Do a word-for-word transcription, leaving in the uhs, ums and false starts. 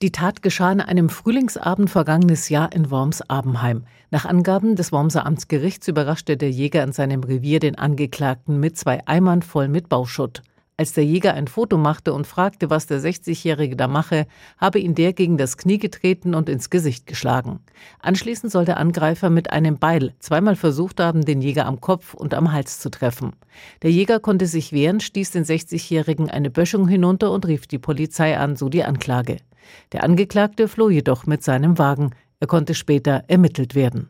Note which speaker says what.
Speaker 1: Die Tat geschah an einem Frühlingsabend vergangenes Jahr in Worms-Abenheim. Nach Angaben des Wormser Amtsgerichts überraschte der Jäger in seinem Revier den Angeklagten mit zwei Eimern voll mit Bauschutt. Als der Jäger ein Foto machte und fragte, was der sechzigjährige da mache, habe ihn der gegen das Knie getreten und ins Gesicht geschlagen. Anschließend soll der Angreifer mit einem Beil zweimal versucht haben, den Jäger am Kopf und am Hals zu treffen. Der Jäger konnte sich wehren, stieß den sechzigjährigen eine Böschung hinunter und rief die Polizei an, so die Anklage. Der Angeklagte floh jedoch mit seinem Wagen. Er konnte später ermittelt werden.